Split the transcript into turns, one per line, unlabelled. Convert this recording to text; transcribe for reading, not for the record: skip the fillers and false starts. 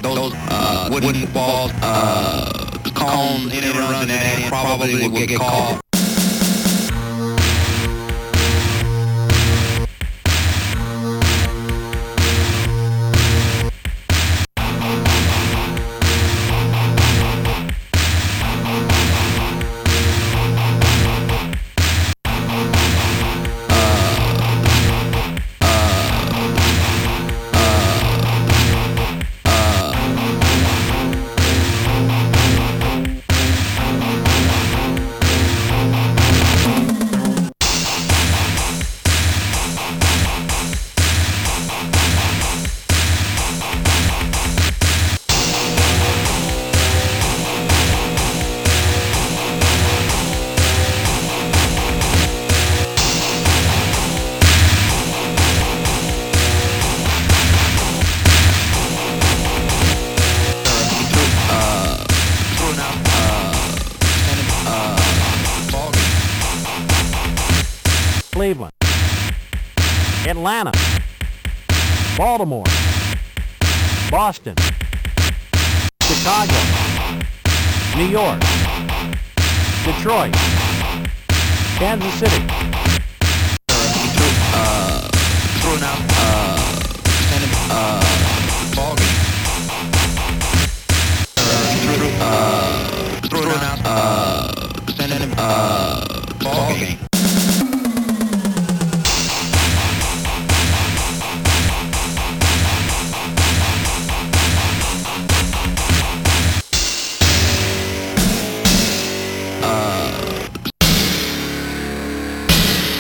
those wooden balls, cones, any runs in that end probably will get called.
Cleveland, Atlanta, Baltimore, Boston, Chicago, New York, Detroit, Kansas City.
Through now,